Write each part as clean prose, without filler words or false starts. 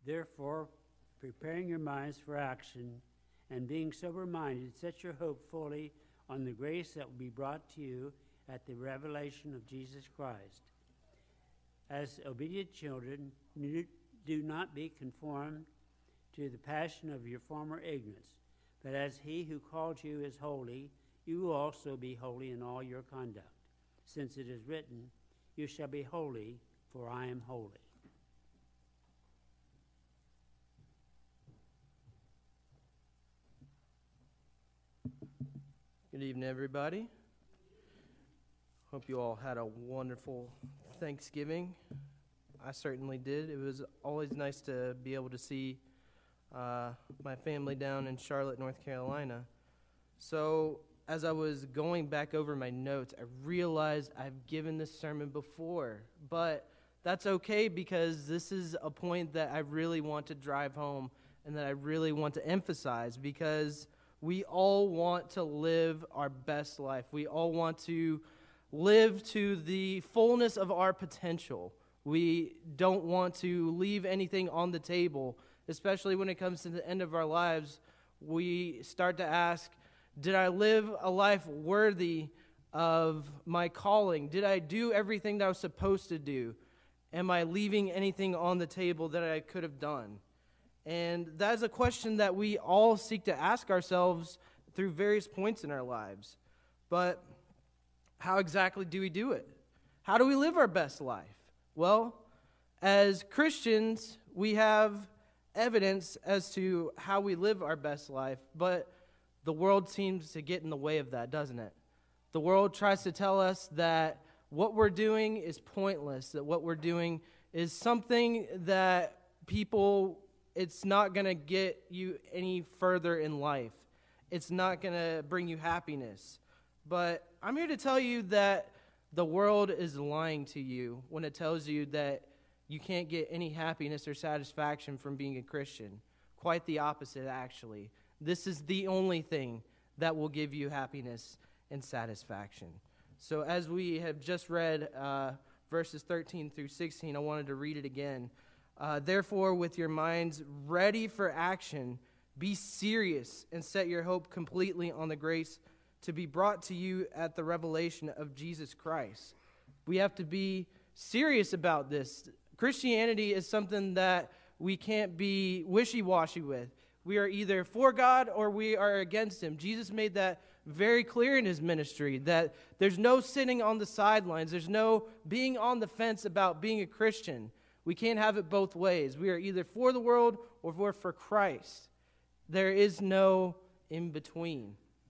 Therefore, preparing your minds for action and being sober-minded, set your hope fully on the grace that will be brought to you at the revelation of Jesus Christ. As obedient children, do not be conformed to the passion of your former ignorance, but as he who called you is holy, you will also be holy in all your conduct, since it is written, you shall be holy, for I am holy. Good evening, everybody. Hope you all had a wonderful Thanksgiving. I certainly did. It was always nice to be able to see my family down in Charlotte, North Carolina. So as I was going back over my notes, I realized I've given this sermon before, but that's okay because this is a point that I really want to drive home and that I really want to emphasize, because we all want to live our best life. We all want to live to the fullness of our potential. We don't want to leave anything on the table, especially when it comes to the end of our lives. We start to ask, did I live a life worthy of my calling? Did I do everything that I was supposed to do? Am I leaving anything on the table that I could have done? And that is a question that we all seek to ask ourselves through various points in our lives. But how exactly do we do it? How do we live our best life? Well, as Christians, we have evidence as to how we live our best life, but the world seems to get in the way of that, doesn't it? The world tries to tell us that what we're doing is pointless, that what we're doing is something that it's not going to get you any further in life. It's not going to bring you happiness. But I'm here to tell you that the world is lying to you when it tells you that you can't get any happiness or satisfaction from being a Christian. Quite the opposite, actually. This is the only thing that will give you happiness and satisfaction. So as we have just read verses 13 through 16, I wanted to read it again. Therefore, with your minds ready for action, be serious and set your hope completely on the grace to be brought to you at the revelation of Jesus Christ. We have to be serious about this. Christianity is something that we can't be wishy-washy with. We are either for God or we are against him. Jesus made that very clear in his ministry, that there's no sitting on the sidelines. There's no being on the fence about being a Christian. We can't have it both ways. We are either for the world or we're for Christ. There is no in between.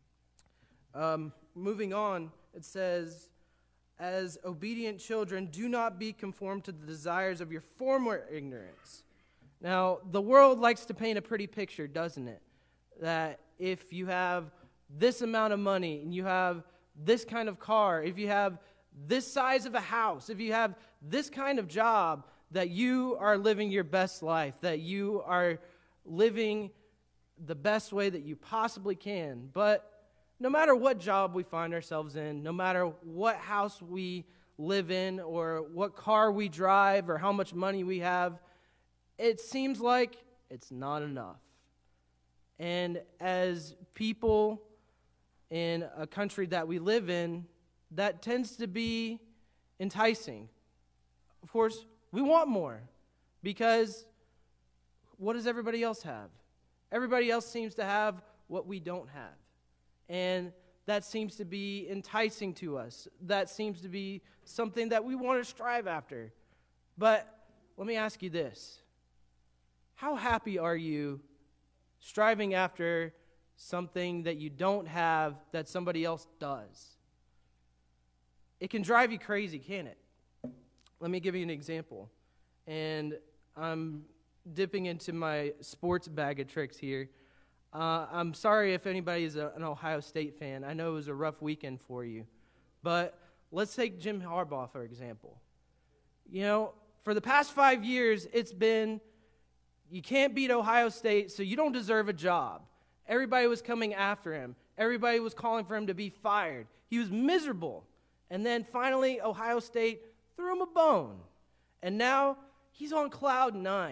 Moving on, it says, as obedient children, do not be conformed to the desires of your former ignorance. Now, the world likes to paint a pretty picture, doesn't it? That if you have this amount of money and you have this kind of car, if you have this size of a house, if you have this kind of job, that you are living your best life, that you are living the best way that you possibly can. But no matter what job we find ourselves in, no matter what house we live in or what car we drive or how much money we have, it seems like it's not enough. And as people in a country that we live in, that tends to be enticing. Of course, we want more because what does everybody else have? Everybody else seems to have what we don't have. And that seems to be enticing to us. That seems to be something that we want to strive after. But let me ask you this. How happy are you striving after something that you don't have that somebody else does? It can drive you crazy, can't it? Let me give you an example. And I'm dipping into my sports bag of tricks here. I'm sorry if anybody is an Ohio State fan. I know it was a rough weekend for you. But let's take Jim Harbaugh, for example. You know, for the past 5 years, it's been, you can't beat Ohio State, so you don't deserve a job. Everybody was coming after him. Everybody was calling for him to be fired. He was miserable. And then finally, Ohio State threw him a bone. And now he's on cloud 9.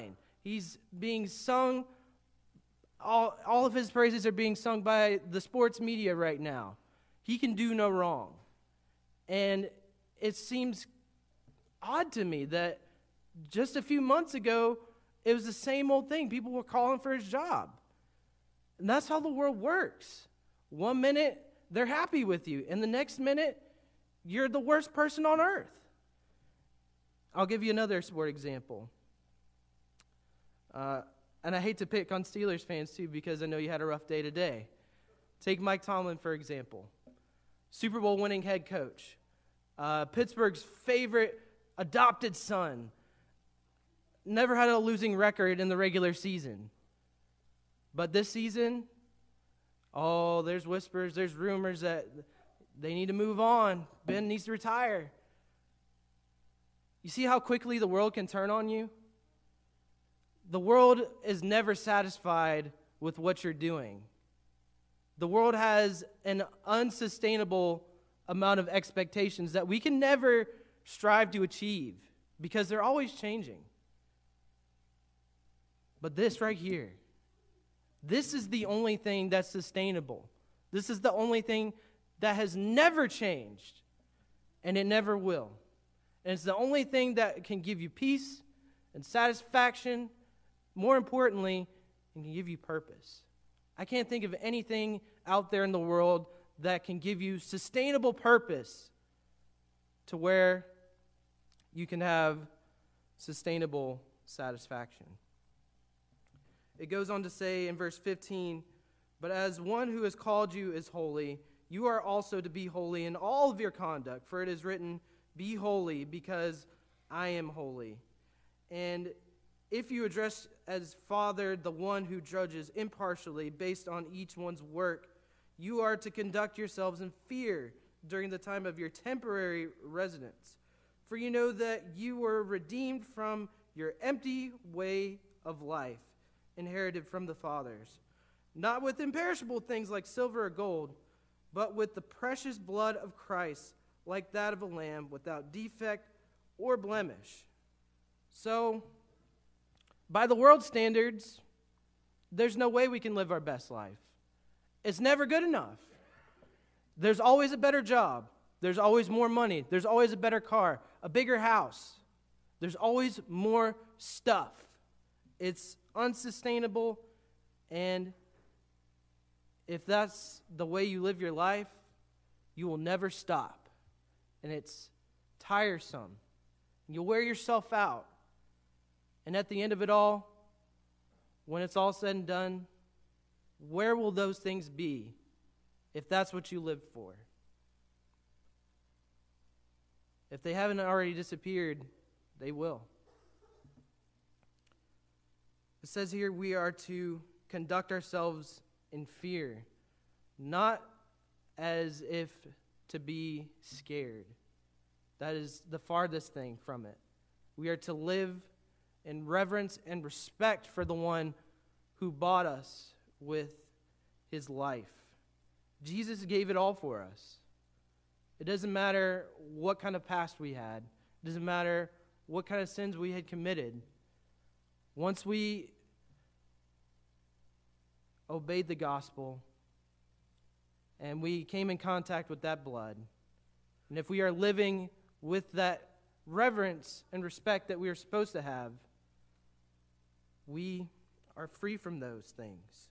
He's being sung. All of his praises are being sung by the sports media right now. He can do no wrong. And it seems odd to me that just a few months ago, it was the same old thing. People were calling for his job. And that's how the world works. One minute, they're happy with you. And the next minute, you're the worst person on earth. I'll give you another sport example. And I hate to pick on Steelers fans, too, because I know you had a rough day today. Take Mike Tomlin, for example. Super Bowl winning head coach. Pittsburgh's favorite adopted son. Never had a losing record in the regular season. But this season, there's whispers, there's rumors that they need to move on. Ben needs to retire. You see how quickly the world can turn on you? The world is never satisfied with what you're doing. The world has an unsustainable amount of expectations that we can never strive to achieve because they're always changing. But this right here, this is the only thing that's sustainable. This is the only thing that has never changed, and it never will. And it's the only thing that can give you peace and satisfaction. More importantly, it can give you purpose. I can't think of anything out there in the world that can give you sustainable purpose to where you can have sustainable satisfaction. It goes on to say in verse 15, "But as one who has called you is holy, you are also to be holy in all of your conduct, for it is written, 'Be holy, because I am holy.' And if you address as Father the one who judges impartially based on each one's work, you are to conduct yourselves in fear during the time of your temporary residence. For you know that you were redeemed from your empty way of life, inherited from the fathers, not with imperishable things like silver or gold, but with the precious blood of Christ, like that of a lamb, without defect or blemish." So, by the world's standards, there's no way we can live our best life. It's never good enough. There's always a better job. There's always more money. There's always a better car, a bigger house. There's always more stuff. It's unsustainable, and if that's the way you live your life, you will never stop. And it's tiresome. You'll wear yourself out. And at the end of it all, when it's all said and done, where will those things be if that's what you lived for? If they haven't already disappeared, they will. It says here we are to conduct ourselves in fear, not as if to be scared. That is the farthest thing from it. We are to live in reverence and respect for the one who bought us with his life. Jesus gave it all for us. It doesn't matter what kind of past we had. It doesn't matter what kind of sins we had committed. Once we obeyed the gospel and we came in contact with that blood, and if we are living with that reverence and respect that we are supposed to have, we are free from those things.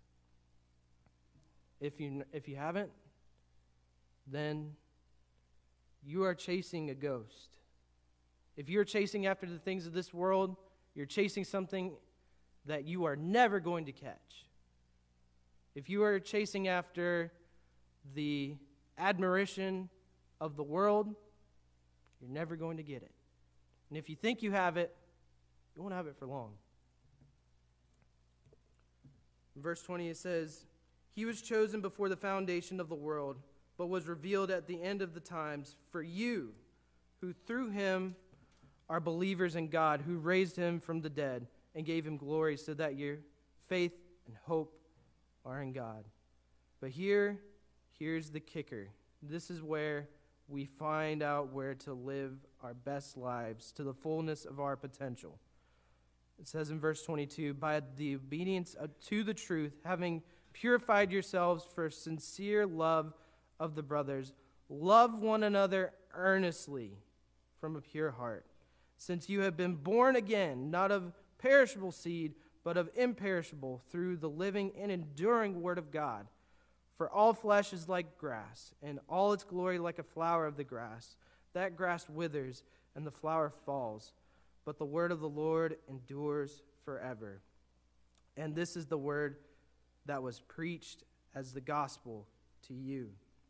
If you haven't, then you are chasing a ghost. If you're chasing after the things of this world, you're chasing something that you are never going to catch. If you are chasing after the admiration of the world, you're never going to get it. And if you think you have it, you won't have it for long. In verse 20 it says, "He was chosen before the foundation of the world, but was revealed at the end of the times for you, who through him are believers in God, who raised him from the dead and gave him glory, so that your faith and hope are in God." But here's the kicker. This is where we find out where to live our best lives to the fullness of our potential. It says in verse 22, by the obedience to the truth, having purified yourselves for sincere love of the brothers, love one another earnestly from a pure heart, since you have been born again, not of perishable seed, but of imperishable, through the living and enduring word of God. For all flesh is like grass, and all its glory like a flower of the grass. That grass withers, and the flower falls, but the word of the Lord endures forever. And this is the word that was preached as the gospel to you.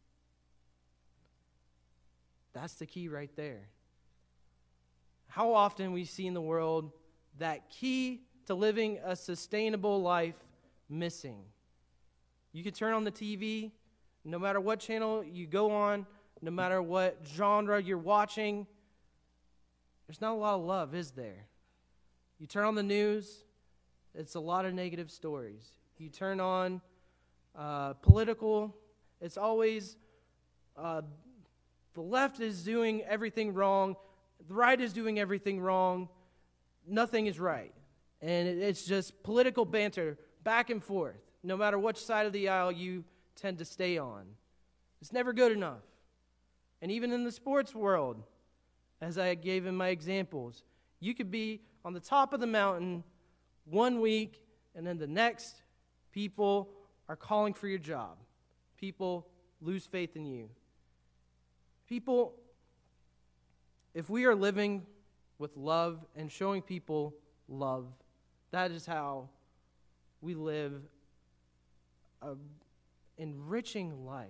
That's the key right there. How often we see in the world that key to living a sustainable life missing. You can turn on the TV, no matter what channel you go on, no matter what genre you're watching, there's not a lot of love, is there? You turn on the news, it's a lot of negative stories. You turn on political, it's always the left is doing everything wrong, the right is doing everything wrong, nothing is right. And it's just political banter back and forth, no matter which side of the aisle you tend to stay on. It's never good enough. And even in the sports world, as I gave in my examples, you could be on the top of the mountain one week, and then the next, people are calling for your job. People lose faith in you. People, if we are living with love and showing people love, that is how we live an enriching life.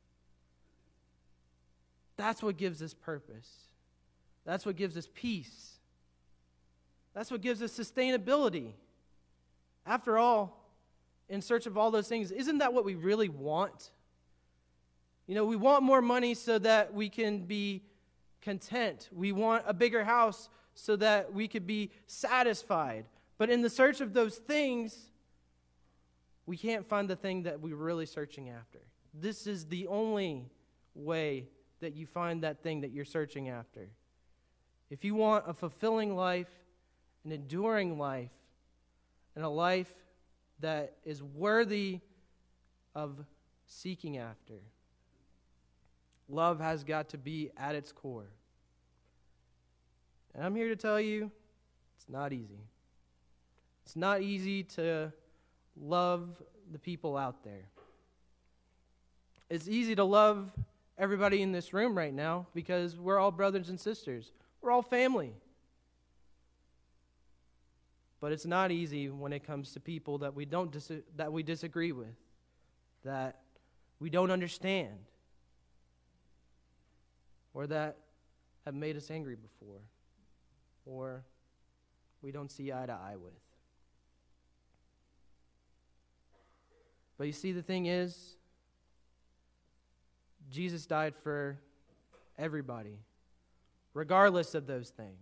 That's what gives us purpose. That's what gives us peace. That's what gives us sustainability. After all, in search of all those things, isn't that what we really want? You know, we want more money so that we can be content. We want a bigger house so that we could be satisfied. But in the search of those things, we can't find the thing that we're really searching after. This is the only way that you find that thing that you're searching after. If you want a fulfilling life, an enduring life, and a life that is worthy of seeking after, love has got to be at its core. And I'm here to tell you, it's not easy. It's not easy to love the people out there. It's easy to love everybody in this room right now because we're all brothers and sisters. We're all family. But it's not easy when it comes to people that we disagree with, that we don't understand, or that have made us angry before, or we don't see eye to eye with. But you see, the thing is, Jesus died for everybody, regardless of those things.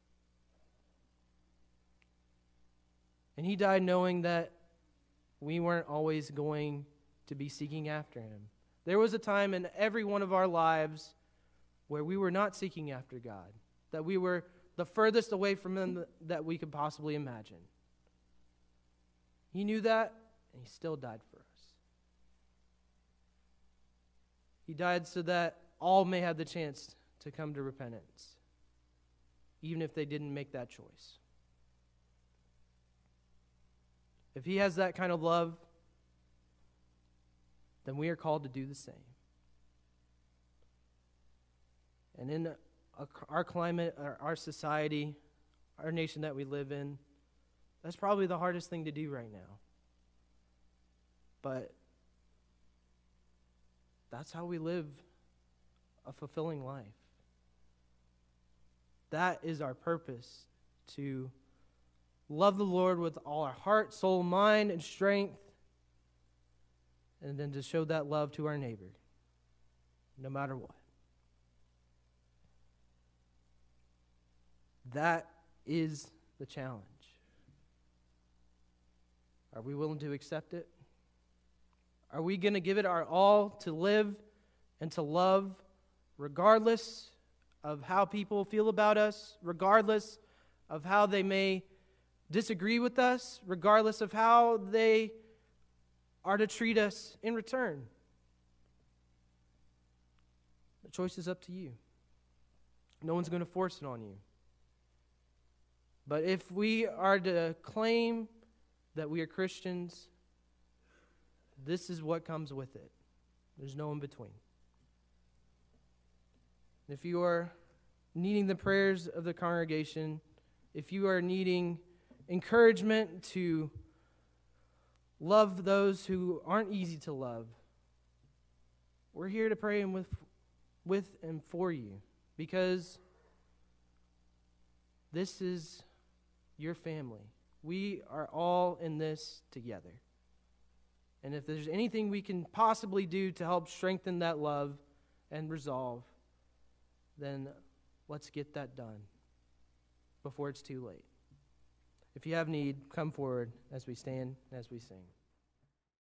And he died knowing that we weren't always going to be seeking after him. There was a time in every one of our lives where we were not seeking after God, that we were the furthest away from him that we could possibly imagine. He knew that, and he still died for us. He died so that all may have the chance to come to repentance, even if they didn't make that choice. If he has that kind of love, then we are called to do the same. And in our climate, our society, our nation that we live in, that's probably the hardest thing to do right now. But that's how we live a fulfilling life. That is our purpose, to love the Lord with all our heart, soul, mind, and strength, and then to show that love to our neighbor, no matter what. That is the challenge. Are we willing to accept it? Are we going to give it our all to live and to love regardless of how people feel about us, regardless of how they may disagree with us, regardless of how they are to treat us in return. The choice is up to you. No one's going to force it on you. But if we are to claim that we are Christians, this is what comes with it. There's no in between. If you are needing the prayers of the congregation, if you are needing encouragement to love those who aren't easy to love, we're here to pray with and for you, because this is your family. We are all in this together. And if there's anything we can possibly do to help strengthen that love and resolve, then let's get that done before it's too late. If you have need, come forward as we stand, as we sing.